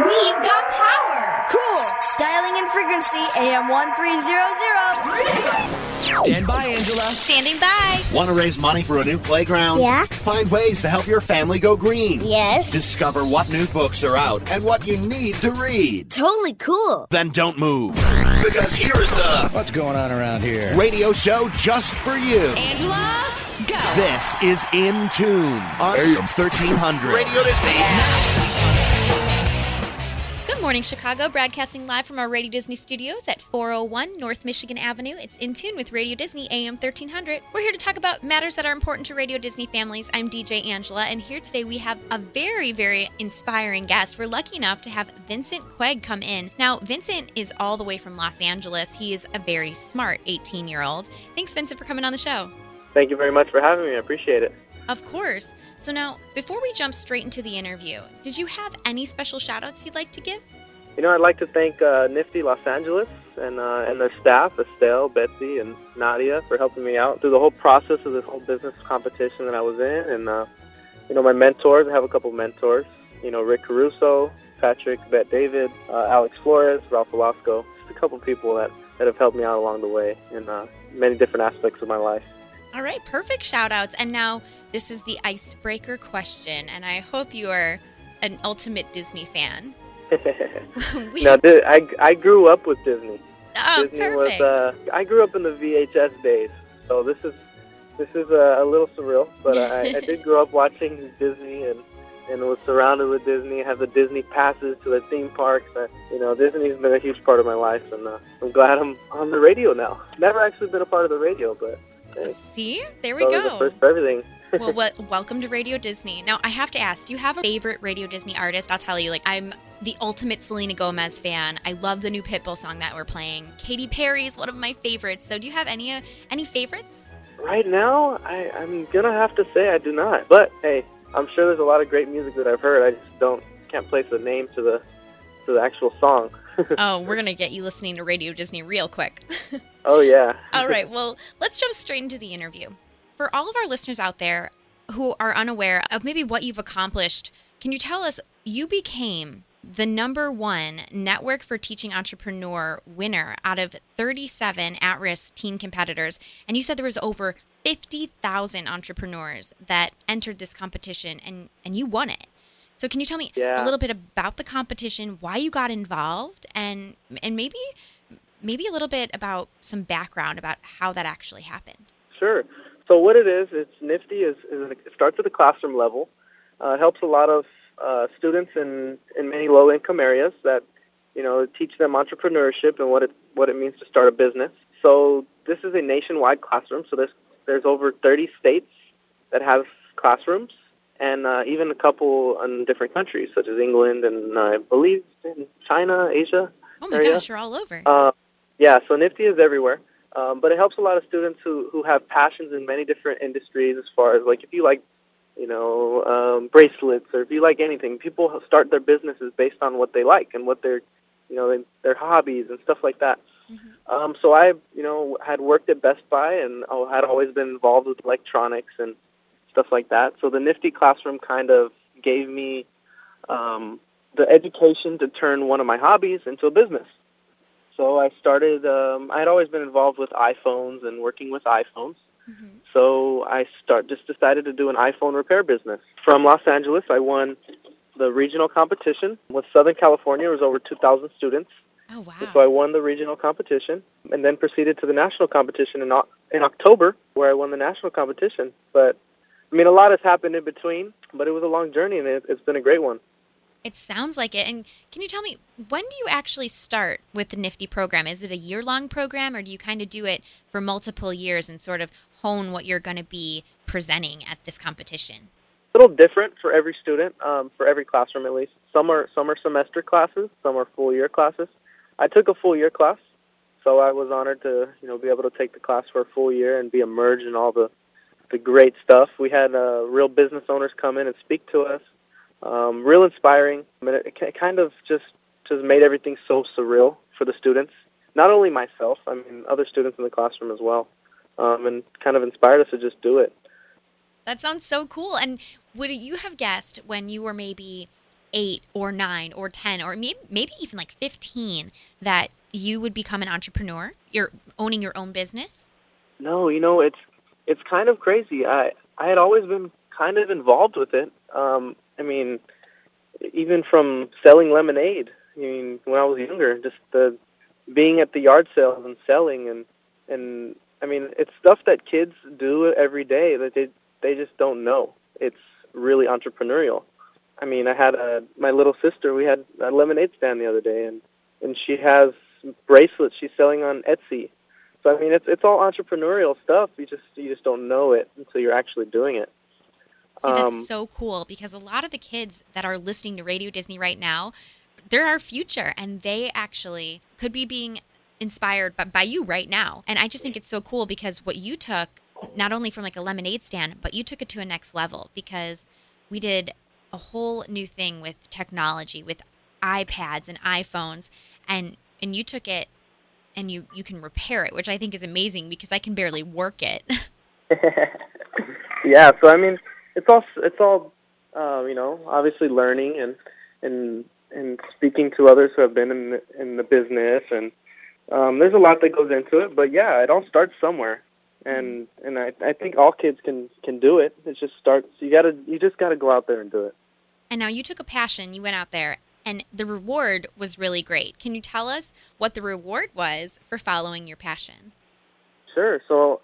We've got power! Cool! Dialing in frequency AM 1300. Stand by, Angela. Standing by. Want to raise money for a new playground? Yeah. Find ways to help your family go green. Yes. Discover what new books are out and what you need to read. Totally cool. Then don't move. Because here's the What's going on around here? radio show just for you. Angela, go. This is In Tune on AM 1300. Radio Disney. Good morning, Chicago. Broadcasting live from our Radio Disney studios at 401 North Michigan Avenue. It's In Tune with Radio Disney AM 1300. We're here to talk about matters that are important to Radio Disney families. I'm DJ Angela, and here today we have a very, very inspiring guest. We're lucky enough to have Vincent Quegg come in. Now, Vincent is all the way from Los Angeles. He is a very smart 18-year-old. Thanks, Vincent, for coming on the show. Thank you very much for having me. I appreciate it. Of course. So now, before we jump straight into the interview, did you have any special shout-outs you'd like to give? You know, I'd like to thank Nifty Los Angeles and their staff, Estelle, Betsy, and Nadia, for helping me out through the whole process of this whole business competition that I was in. And, my mentors, I have a couple of mentors, Rick Caruso, Patrick, Bette David, Alex Flores, Ralph Velasco, just a couple of people that have helped me out along the way in many different aspects of my life. All right, perfect shout-outs. And now this is the icebreaker question, and I hope you are an ultimate Disney fan. No, I grew up with Disney. Oh, Disney perfect. I grew up in the VHS days, so this is a little surreal, but I did grow up watching Disney and was surrounded with Disney. I have the Disney passes to the theme parks. Disney's been a huge part of my life, and I'm glad I'm on the radio now. Never actually been a part of the radio, but see, there we go. The first for everything. Well, welcome to Radio Disney. Now, I have to ask, do you have a favorite Radio Disney artist? I'll tell you, I'm the ultimate Selena Gomez fan. I love the new Pitbull song that we're playing. Katy Perry is one of my favorites. So do you have any favorites? Right now, I'm going to have to say I do not. But, hey, I'm sure there's a lot of great music that I've heard. I just can't place a name to the actual song. Oh, we're going to get you listening to Radio Disney real quick. Oh, yeah. All right, well, let's jump straight into the interview. For all of our listeners out there who are unaware of maybe what you've accomplished, can you tell us you became the #1 Network for Teaching Entrepreneur winner out of 37 at-risk teen competitors, and you said there was over 50,000 entrepreneurs that entered this competition, and you won it. So can you tell me a little bit about the competition, why you got involved, and maybe a little bit about some background about how that actually happened? Sure. So what it is, it's Nifty. It starts at the classroom level. It helps a lot of students in many low-income areas that, teach them entrepreneurship and what it means to start a business. So this is a nationwide classroom. So there's over 30 states that have classrooms, and even a couple in different countries, such as England and I believe in China, Asia. Oh my gosh, you're all over. So Nifty is everywhere. But it helps a lot of students who have passions in many different industries, as far as if you like, bracelets, or if you like anything. People start their businesses based on what they like and what their hobbies and stuff like that. Mm-hmm. So I, had worked at Best Buy and had always been involved with electronics and stuff like that. So the Nifty Classroom kind of gave me the education to turn one of my hobbies into a business. So I started, I had always been involved with iPhones and working with iPhones. Mm-hmm. So I just decided to do an iPhone repair business. From Los Angeles, I won the regional competition. With Southern California, it was over 2,000 students. Oh, wow. So I won the regional competition and then proceeded to the national competition in October, where I won the national competition. But, a lot has happened in between, but it was a long journey, and it's been a great one. It sounds like it. And can you tell me, when do you actually start with the Nifty program? Is it a year-long program, or do you kind of do it for multiple years and sort of hone what you're going to be presenting at this competition? A little different for every student, for every classroom at least. Some are semester classes, some are full-year classes. I took a full-year class, so I was honored to be able to take the class for a full year and be immersed in all the great stuff. We had real business owners come in and speak to us. Real inspiring. It kind of just made everything so surreal for the students. Not only myself, other students in the classroom as well, and kind of inspired us to just do it. That sounds so cool. And would you have guessed when you were maybe 8 or 9 or 10 or maybe even like 15 that you would become an entrepreneur? You're owning your own business? No, it's kind of crazy. I had always been kind of involved with it. I mean, even from selling lemonade. I mean, when I was younger, just being at the yard sales and selling, and I mean, it's stuff that kids do every day that they just don't know. It's really entrepreneurial. I mean, I had my little sister. We had a lemonade stand the other day, and she has bracelets she's selling on Etsy. So I mean, it's all entrepreneurial stuff. You just don't know it until you're actually doing it. See, that's so cool, because a lot of the kids that are listening to Radio Disney right now, they're our future, and they actually could be being inspired by you right now. And I just think it's so cool, because what you took, not only from like a lemonade stand, but you took it to a next level, because we did a whole new thing with technology, with iPads and iPhones, and you took it and you can repair it, which I think is amazing, because I can barely work it. Yeah, so I mean, it's all obviously learning and speaking to others who have been in the business, and there's a lot that goes into it. But yeah, it all starts somewhere, and I think all kids can do it. It just starts. You just gotta go out there and do it. And now you took a passion, you went out there, and the reward was really great. Can you tell us what the reward was for following your passion? Sure. So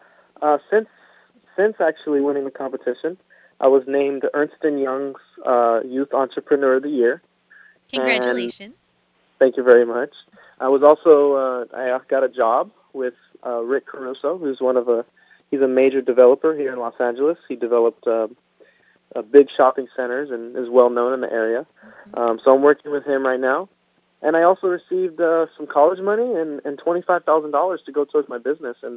since actually winning the competition, I was named Ernst & Young's Youth Entrepreneur of the Year. Congratulations. Thank you very much. I was also, I got a job with Rick Caruso, who's he's a major developer here in Los Angeles. He developed big shopping centers and is well known in the area. So I'm working with him right now. And I also received some college money and $25,000 to go towards my business. And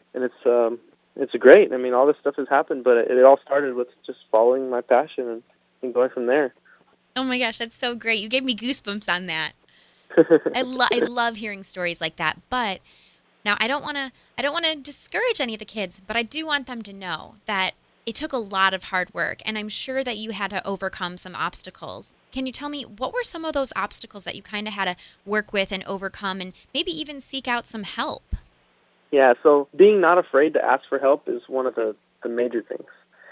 it's great. I mean, all this stuff has happened, but it all started with just following my passion and going from there. Oh my gosh, that's so great. You gave me goosebumps on that. I love hearing stories like that. But now I don't want to discourage any of the kids, but I do want them to know that it took a lot of hard work, and I'm sure that you had to overcome some obstacles. Can you tell me, what were some of those obstacles that you kind of had to work with and overcome, and maybe even seek out some help? Yeah, so being not afraid to ask for help is one of the major things.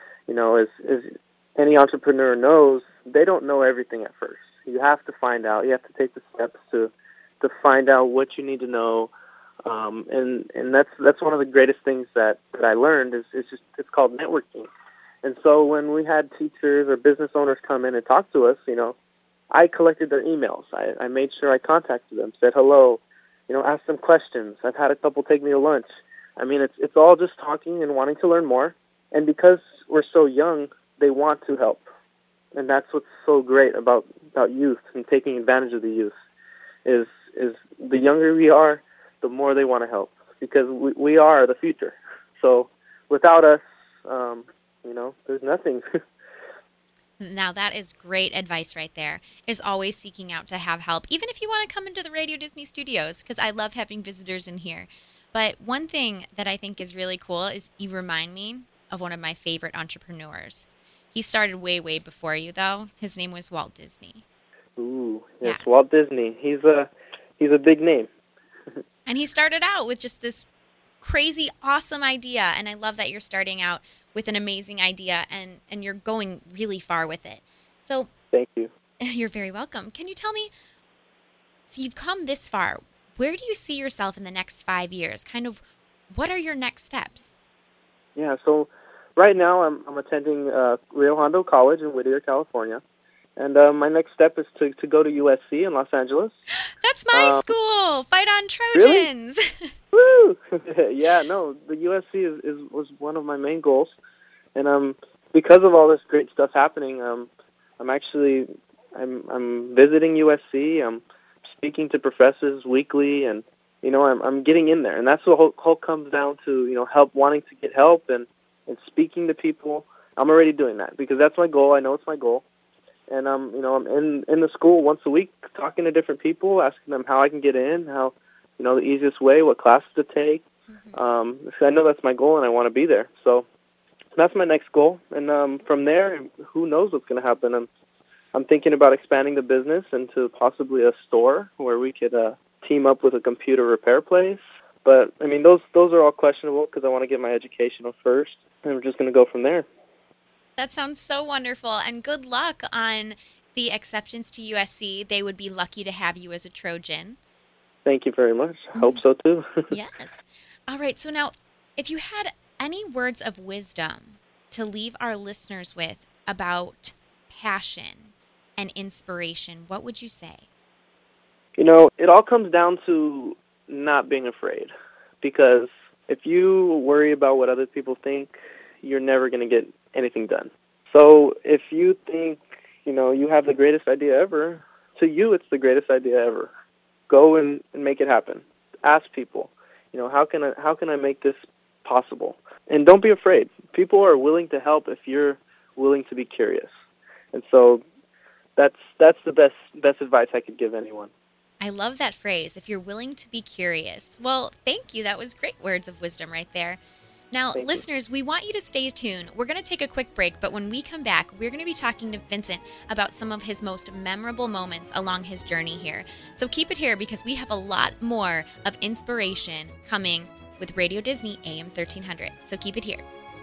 As any entrepreneur knows, they don't know everything at first. You have to find out. You have to take the steps to find out what you need to know. And that's one of the greatest things that I learned is it's called networking. And so when we had teachers or business owners come in and talk to us, I collected their emails. I made sure I contacted them, said hello, asked them questions. I've had a couple take me to lunch. I mean, it's all just talking and wanting to learn more. And because we're so young, they want to help. And that's what's so great about youth and taking advantage of the youth is the younger we are, the more they want to help, because we are the future. So without us, there's nothing. Now that is great advice right there, is always seeking out to have help, even if you want to come into the Radio Disney studios, because I love having visitors in here. But one thing that I think is really cool is you remind me of one of my favorite entrepreneurs. He started way, way before you, though. His name was Walt Disney. Ooh, yes, Yeah. Walt Disney. He's a big name. And he started out with just this crazy, awesome idea. And I love that you're starting out with an amazing idea and you're going really far with it. So Thank you. You're very welcome. Can you tell me, so you've come this far, where do you see yourself in the next 5 years? Kind of, what are your next steps? Yeah, so right now I'm attending Rio Hondo College in Whittier, California. And my next step is to go to USC in Los Angeles. That's my school! Fight on Trojans! Really? Woo! Yeah, no, the USC was one of my main goals. And because of all this great stuff happening, I'm visiting USC. I'm speaking to professors weekly, and I'm getting in there. And that's what whole comes down to, wanting to get help and speaking to people. I'm already doing that because that's my goal. I know it's my goal. And I'm in the school once a week, talking to different people, asking them how I can get in, how, the easiest way, what classes to take. Mm-hmm. So I know that's my goal, and I want to be there. So that's my next goal. And from there, who knows what's going to happen? I'm thinking about expanding the business into possibly a store where we could team up with a computer repair place. But, I mean, those are all questionable because I want to get my education first, and we're just going to go from there. That sounds so wonderful, and good luck on the acceptance to USC. They would be lucky to have you as a Trojan. Thank you very much. Hope so, too. Yes. All right, so now, if you had any words of wisdom to leave our listeners with about passion and inspiration, what would you say? You know, it all comes down to not being afraid, because if you worry about what other people think, you're never going to get anything done. So if you think, you know, you have the greatest idea ever, to you it's the greatest idea ever. Go and make it happen. Ask people, you know, how can I make this possible? And don't be afraid. People are willing to help if you're willing to be curious. And so that's the best advice I could give anyone. I love that phrase, if you're willing to be curious. Well, thank you. That was great words of wisdom right there. Now, listeners, we want you to stay tuned. We're going to take a quick break, but when we come back, we're going to be talking to Vincent about some of his most memorable moments along his journey here. So keep it here because we have a lot more of inspiration coming with Radio Disney AM 1300. So keep it here.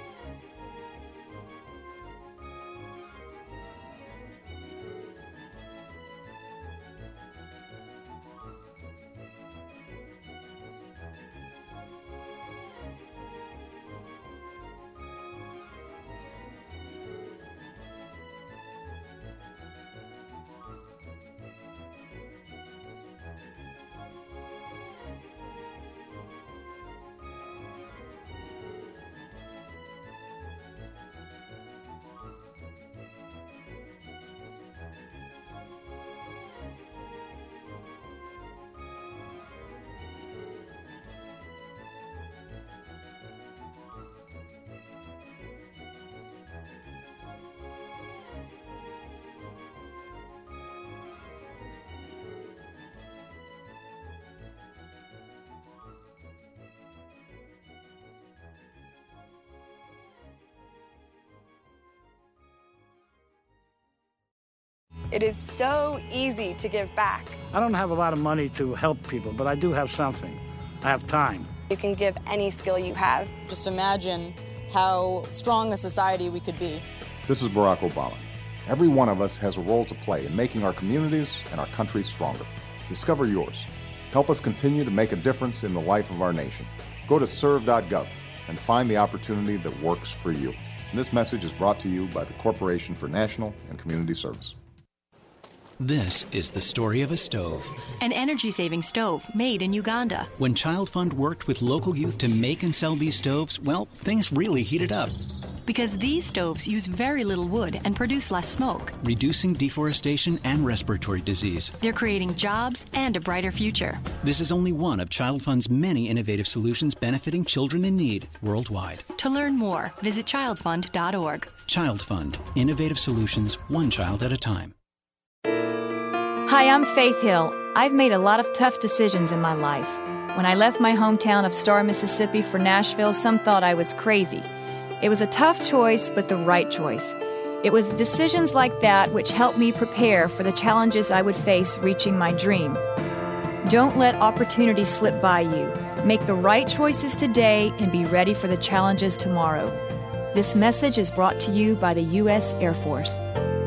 It is so easy to give back. I don't have a lot of money to help people, but I do have something. I have time. You can give any skill you have. Just imagine how strong a society we could be. This is Barack Obama. Every one of us has a role to play in making our communities and our country stronger. Discover yours. Help us continue to make a difference in the life of our nation. Go to serve.gov and find the opportunity that works for you. And this message is brought to you by the Corporation for National and Community Service. This is the story of a stove. An energy-saving stove made in Uganda. When Child Fund worked with local youth to make and sell these stoves, well, things really heated up. Because these stoves use very little wood and produce less smoke. Reducing deforestation and respiratory disease. They're creating jobs and a brighter future. This is only one of Child Fund's many innovative solutions benefiting children in need worldwide. To learn more, visit childfund.org. Child Fund. Innovative solutions, one child at a time. Hi, I'm Faith Hill. I've made a lot of tough decisions in my life. When I left my hometown of Star, Mississippi for Nashville, some thought I was crazy. It was a tough choice, but the right choice. It was decisions like that which helped me prepare for the challenges I would face reaching my dream. Don't let opportunities slip by you. Make the right choices today and be ready for the challenges tomorrow. This message is brought to you by the U.S. Air Force.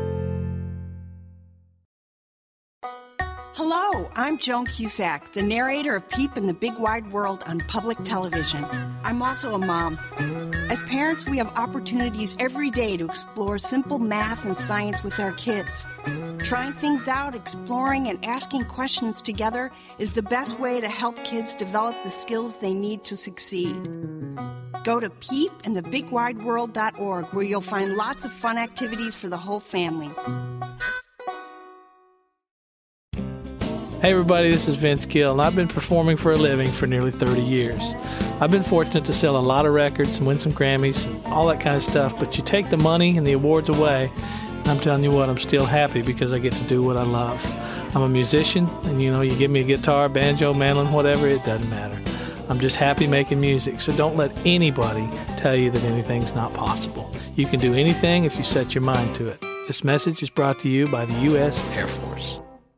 Hello, I'm Joan Cusack, the narrator of Peep in the Big Wide World on public television. I'm also a mom. As parents, we have opportunities every day to explore simple math and science with our kids. Trying things out, exploring, and asking questions together is the best way to help kids develop the skills they need to succeed. Go to peepinthebigwideworld.org where you'll find lots of fun activities for the whole family. Hey everybody, this is Vince Gill, and I've been performing for a living for nearly 30 years. I've been fortunate to sell a lot of records and win some Grammys and all that kind of stuff, but you take the money and the awards away, and I'm telling you what, I'm still happy because I get to do what I love. I'm a musician, and you give me a guitar, banjo, mandolin, whatever, it doesn't matter. I'm just happy making music, so don't let anybody tell you that anything's not possible. You can do anything if you set your mind to it. This message is brought to you by the U.S. Air Force.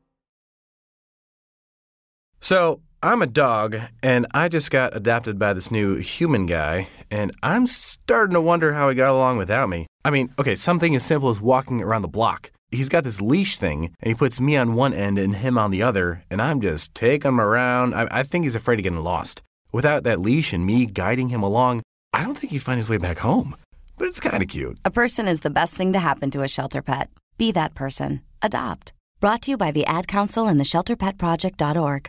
So, I'm a dog, and I just got adopted by this new human guy, and I'm starting to wonder how he got along without me. I mean, okay, something as simple as walking around the block. He's got this leash thing, and he puts me on one end and him on the other, and I'm just taking him around. I think he's afraid of getting lost. Without that leash and me guiding him along, I don't think he'd find his way back home. But it's kind of cute. A person is the best thing to happen to a shelter pet. Be that person. Adopt. Brought to you by the Ad Council and the ShelterPetProject.org.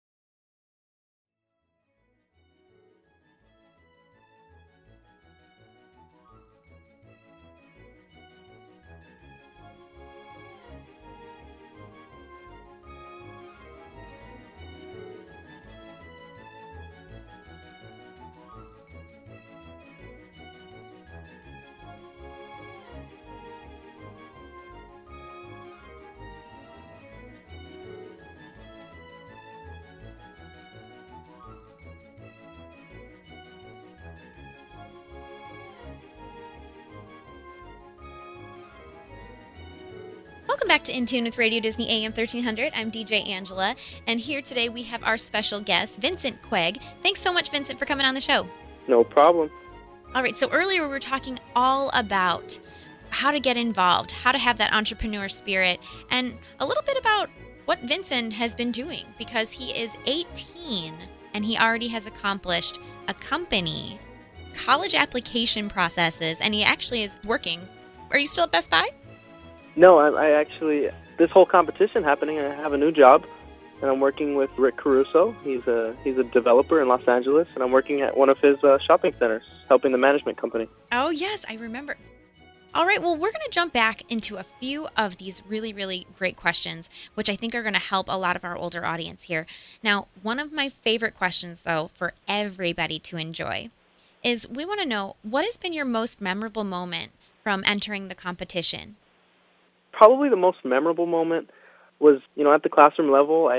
Welcome back to In Tune with Radio Disney AM 1300. I'm DJ Angela, and here today we have our special guest, Vincent Quegg. Thanks so much, Vincent, for coming on the show. No problem. All right, so earlier we were talking all about how to get involved, how to have that entrepreneur spirit, and a little bit about what Vincent has been doing, because he is 18 and he already has accomplished a company, college application processes, and he actually is working. Are you still at Best Buy? No, I actually, this whole competition happening, I have a new job, and I'm working with Rick Caruso. He's a developer in Los Angeles, and I'm working at one of his shopping centers, helping the management company. Oh, yes, I remember. All right, well, we're going to jump back into a few of these really, really great questions, which I think are going to help a lot of our older audience here. Now, one of my favorite questions, though, for everybody to enjoy is we want to know, what has been your most memorable moment from entering the competition? Probably the most memorable moment was, at the classroom level,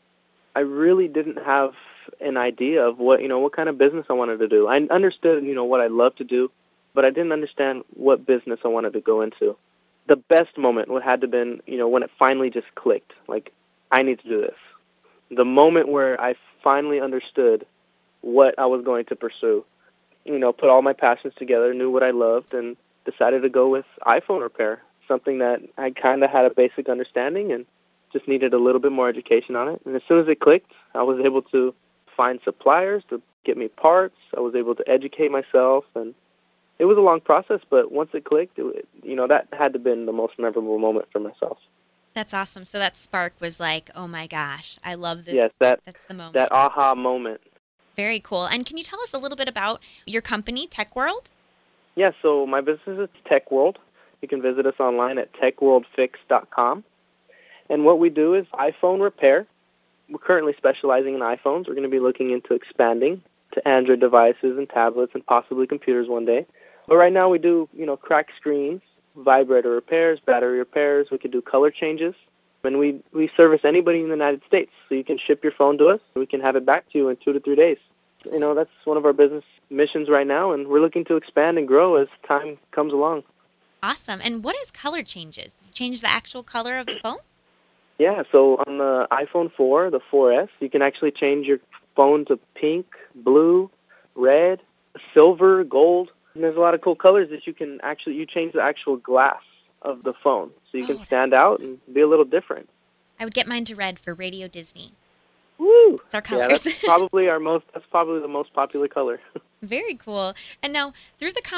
I really didn't have an idea of what kind of business I wanted to do. I understood, what I love to do, but I didn't understand what business I wanted to go into. The best moment had to have been, when it finally just clicked, like, I need to do this. The moment where I finally understood what I was going to pursue, put all my passions together, knew what I loved, and decided to go with iPhone repair. Something that I kind of had a basic understanding and just needed a little bit more education on it. And as soon as it clicked, I was able to find suppliers to get me parts. I was able to educate myself, and it was a long process, but once it clicked, that had to have been the most memorable moment for myself. That's awesome. So that spark was like, oh my gosh, I love this. Yes, that's the moment. That aha moment. Very cool. And can you tell us a little bit about your company, Tech World? Yeah, so my business is Tech World. You can visit us online at techworldfix.com. And what we do is iPhone repair. We're currently specializing in iPhones. We're going to be looking into expanding to Android devices and tablets and possibly computers one day. But right now we do, cracked screens, vibrator repairs, battery repairs. We could do color changes. And we service anybody in the United States. So you can ship your phone to us. We can have it back to you in 2 to 3 days. That's one of our business missions right now, and we're looking to expand and grow as time comes along. Awesome. And what is color changes? You change the actual color of the phone? Yeah, so on the iPhone 4, the 4S, you can actually change your phone to pink, blue, red, silver, gold. And there's a lot of cool colors that you change the actual glass of the phone. So you can stand out and be a little different. I would get mine to red for Radio Disney. Woo! It's our colors. Yeah, that's probably the most popular color. Very cool. And now, through the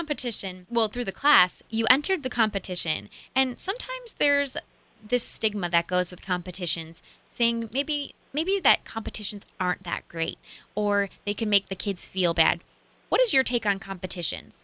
class, you entered the competition. And sometimes there's this stigma that goes with competitions, saying maybe that competitions aren't that great, or they can make the kids feel bad. What is your take on competitions?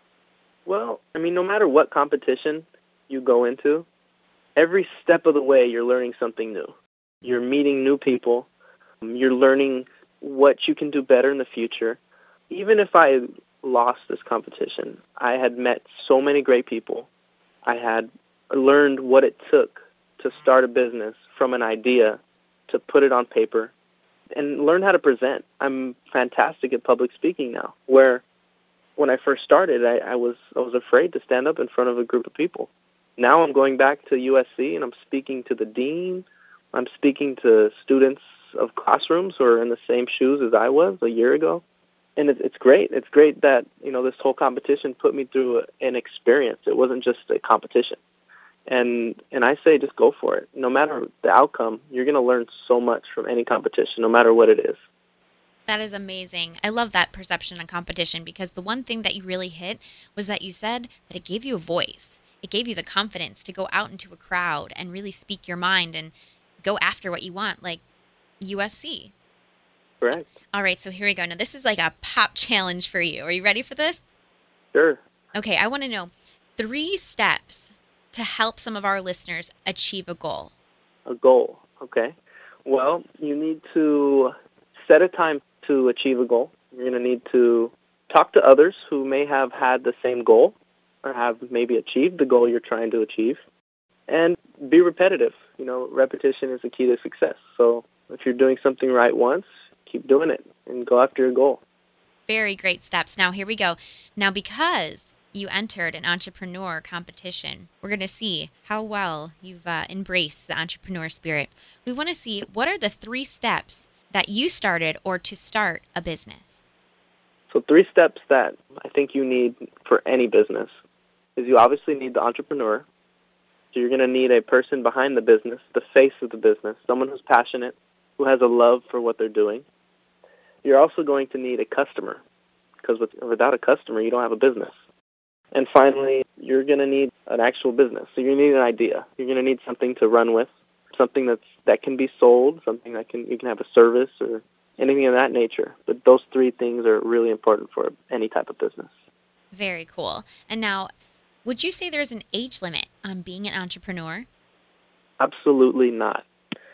Well, no matter what competition you go into, every step of the way you're learning something new. You're meeting new people. You're learning what you can do better in the future. Even if I lost this competition, I had met so many great people. I had learned what it took to start a business from an idea to put it on paper and learn how to present. I'm fantastic at public speaking now, where when I first started, I was afraid to stand up in front of a group of people. now I'm going back to USC and I'm speaking to the dean. I'm speaking to students of classrooms who are in the same shoes as I was a year ago. And it's great. It's great that, this whole competition put me through an experience. It wasn't just a competition. And I say just go for it. No matter the outcome, you're going to learn so much from any competition, no matter what it is. That is amazing. I love that perception on competition, because the one thing that you really hit was that you said that it gave you a voice. It gave you the confidence to go out into a crowd and really speak your mind and go after what you want, like USC. Correct. All right, so here we go. Now, this is like a pop challenge for you. Are you ready for this? Sure. Okay, I want to know 3 steps to help some of our listeners achieve a goal. A goal, okay. Well, you need to set a time to achieve a goal. You're going to need to talk to others who may have had the same goal or have maybe achieved the goal you're trying to achieve. And be repetitive. Repetition is the key to success. So if you're doing something right once, keep doing it and go after your goal. Very great steps. Now, here we go. Now, because you entered an entrepreneur competition, we're going to see how well you've embraced the entrepreneur spirit. We want to see what are the 3 steps that you started or to start a business. So 3 steps that I think you need for any business is you obviously need the entrepreneur. So you're going to need a person behind the business, the face of the business, someone who's passionate, who has a love for what they're doing. You're also going to need a customer, because without a customer, you don't have a business. And finally, you're going to need an actual business. So you need an idea. You're going to need something to run with, something that can be sold, something that you can have a service or anything of that nature. But those 3 things are really important for any type of business. Very cool. And now, would you say there's an age limit on being an entrepreneur? Absolutely not.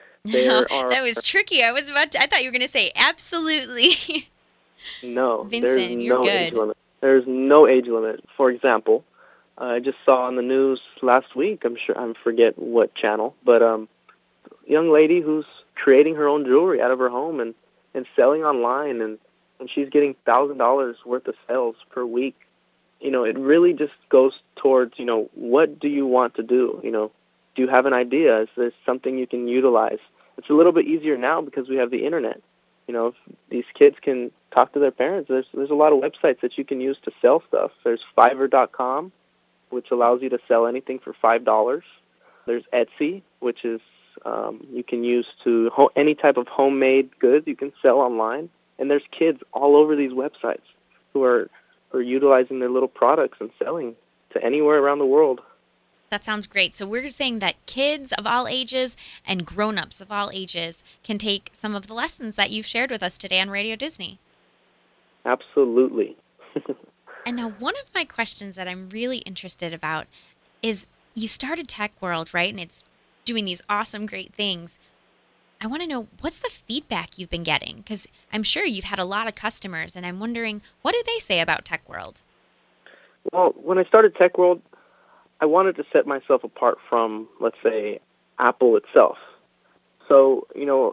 That was tricky. I thought you were going to say absolutely. No, Vincent, you're good. Age limit. There's no age limit. For example, I just saw on the news last week, I forget what channel, but a young lady who's creating her own jewelry out of her home and selling online, and she's getting $1,000 worth of sales per week. It really just goes towards, what do you want to do? Do you have an idea? Is this something you can utilize? It's a little bit easier now because we have the internet. If these kids can talk to their parents, there's a lot of websites that you can use to sell stuff. There's Fiverr.com, which allows you to sell anything for $5. There's Etsy, which is you can use to any type of homemade goods you can sell online. And there's kids all over these websites who are utilizing their little products and selling to anywhere around the world. That sounds great. So we're saying that kids of all ages and grown-ups of all ages can take some of the lessons that you've shared with us today on Radio Disney. Absolutely. And now one of my questions that I'm really interested about is you started Tech World, right? And it's doing these awesome, great things. I want to know, what's the feedback you've been getting? Because I'm sure you've had a lot of customers, and I'm wondering, what do they say about Tech World? Well, when I started Tech World, I wanted to set myself apart from, let's say, Apple itself. So,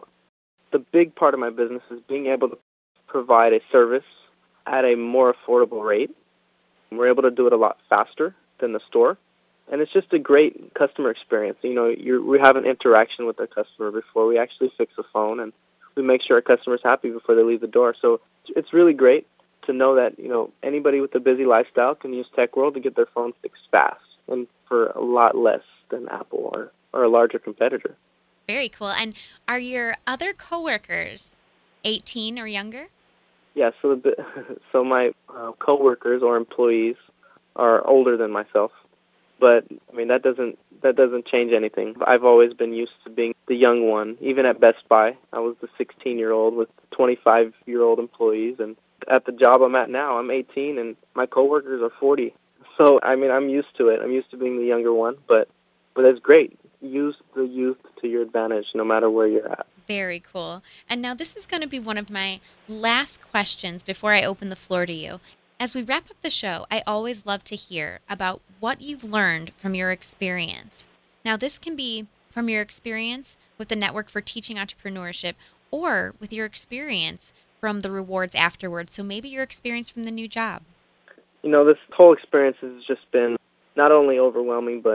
the big part of my business is being able to provide a service at a more affordable rate. We're able to do it a lot faster than the store. And it's just a great customer experience. We have an interaction with our customer before we actually fix a phone, and we make sure our customer's happy before they leave the door. So it's really great to know that, anybody with a busy lifestyle can use Tech World to get their phone fixed fast and for a lot less than Apple or a larger competitor. Very cool. And are your other coworkers 18 or younger? Yeah, so my coworkers or employees are older than myself. But that doesn't change anything. I've always been used to being the young one. Even at Best Buy, I was the 16-year-old with 25-year-old employees, and at the job I'm at now, I'm 18, and my coworkers are 40. So I'm used to it. I'm used to being the younger one, but it's great. Use the youth to your advantage, no matter where you're at. Very cool. And now this is going to be one of my last questions before I open the floor to you. As we wrap up the show, I always love to hear about what you've learned from your experience. Now, this can be from your experience with the Network for Teaching Entrepreneurship or with your experience from the rewards afterwards. So maybe your experience from the new job. This whole experience has just been not only overwhelming, but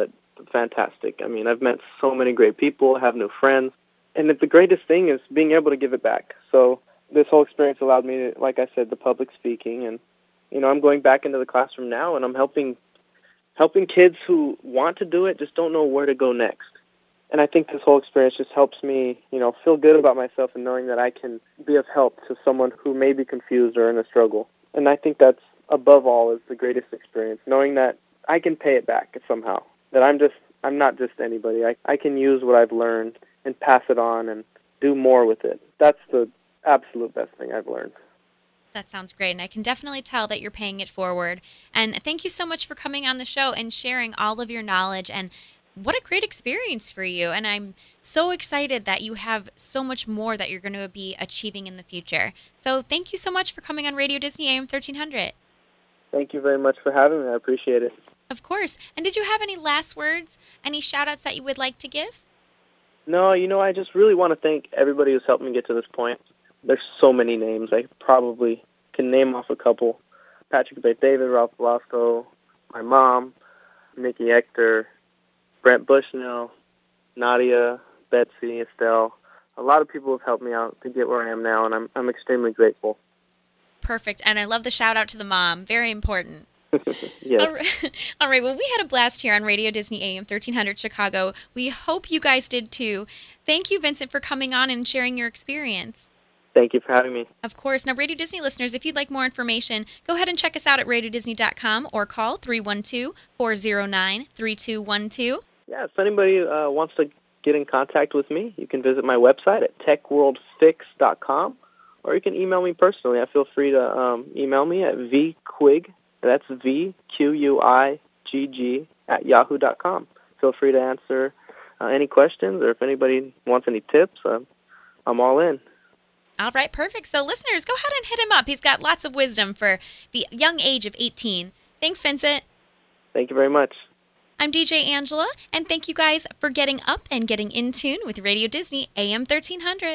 fantastic. I mean, I've met so many great people, have new friends, and the greatest thing is being able to give it back. So this whole experience allowed me to, like I said, the public speaking, and I'm going back into the classroom now, and I'm helping kids who want to do it, just don't know where to go next. And I think this whole experience just helps me, feel good about myself and knowing that I can be of help to someone who may be confused or in a struggle. And I think that's, above all, is the greatest experience, knowing that I can pay it back somehow, that I'm not just anybody. I can use what I've learned and pass it on and do more with it. That's the absolute best thing I've learned. That sounds great, and I can definitely tell that you're paying it forward. And thank you so much for coming on the show and sharing all of your knowledge, and what a great experience for you. And I'm so excited that you have so much more that you're going to be achieving in the future. So thank you so much for coming on Radio Disney AM 1300. Thank you very much for having me. I appreciate it. Of course. And did you have any last words, any shout-outs that you would like to give? No, I just really want to thank everybody who's helped me get to this point. There's so many names. I probably can name off a couple. Patrick Bet-David, Ralph Velasco, my mom, Mickey Hector, Brent Bushnell, Nadia, Betsy, Estelle. A lot of people have helped me out to get where I am now, and I'm extremely grateful. Perfect. And I love the shout out to the mom. Very important. Yes. All right. Well, we had a blast here on Radio Disney AM 1300 Chicago. We hope you guys did too. Thank you, Vincent, for coming on and sharing your experience. Thank you for having me. Of course. Now, Radio Disney listeners, if you'd like more information, go ahead and check us out at radiodisney.com or call 312-409-3212. Yeah, if anybody wants to get in contact with me, you can visit my website at techworldfix.com, or you can email me personally. Feel free to email me at vquig, that's VQUIGG, at yahoo.com. Feel free to answer any questions, or if anybody wants any tips, I'm all in. All right, perfect. So listeners, go ahead and hit him up. He's got lots of wisdom for the young age of 18. Thanks, Vincent. Thank you very much. I'm DJ Angela, and thank you guys for getting up and getting in tune with Radio Disney AM 1300.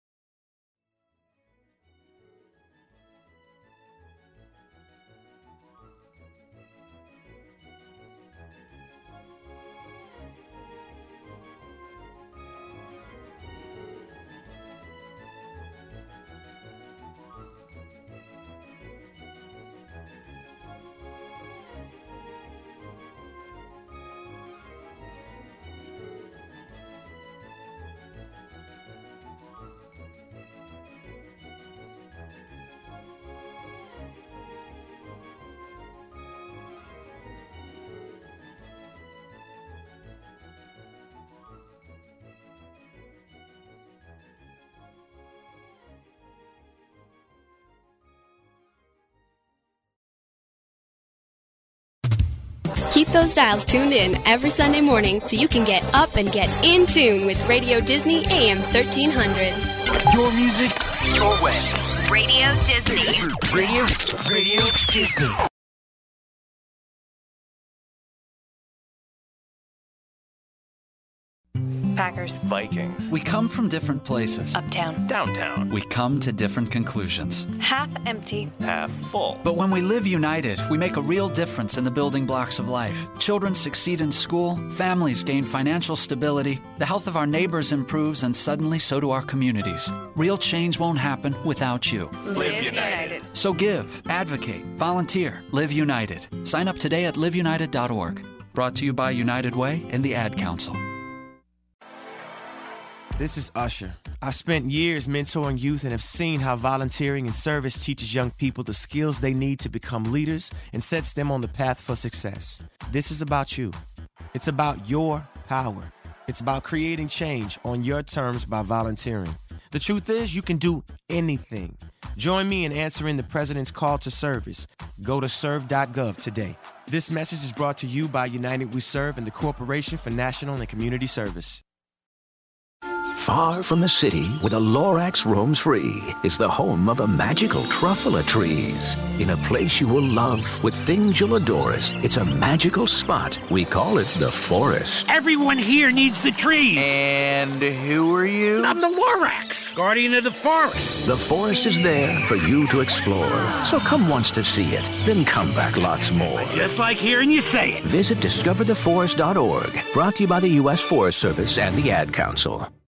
Keep those dials tuned in every Sunday morning so you can get up and get in tune with Radio Disney AM 1300. Your music, your way. Radio Disney. Radio Disney. Packers. Vikings. We come from different places. Uptown. Downtown. We come to different conclusions. Half empty. Half full. But when we live united, we make a real difference in the building blocks of life. Children succeed in school, families gain financial stability, the health of our neighbors improves, and suddenly so do our communities. Real change won't happen without you. Live United. So give, advocate, volunteer, live united. Sign up today at liveunited.org. Brought to you by United Way and the Ad Council. This is Usher. I've spent years mentoring youth and have seen how volunteering and service teaches young people the skills they need to become leaders and sets them on the path for success. This is about you. It's about your power. It's about creating change on your terms by volunteering. The truth is, you can do anything. Join me in answering the President's call to service. Go to serve.gov today. This message is brought to you by United We Serve and the Corporation for National and Community Service. Far from the city, where the Lorax roams free, is the home of the magical truffula trees. In a place you will love, with things you'll adorest, it's a magical spot. We call it the forest. Everyone here needs the trees. And who are you? I'm the Lorax, guardian of the forest. The forest is there for you to explore. So come once to see it, then come back lots more. I just like hearing you say it. Visit discovertheforest.org. Brought to you by the U.S. Forest Service and the Ad Council.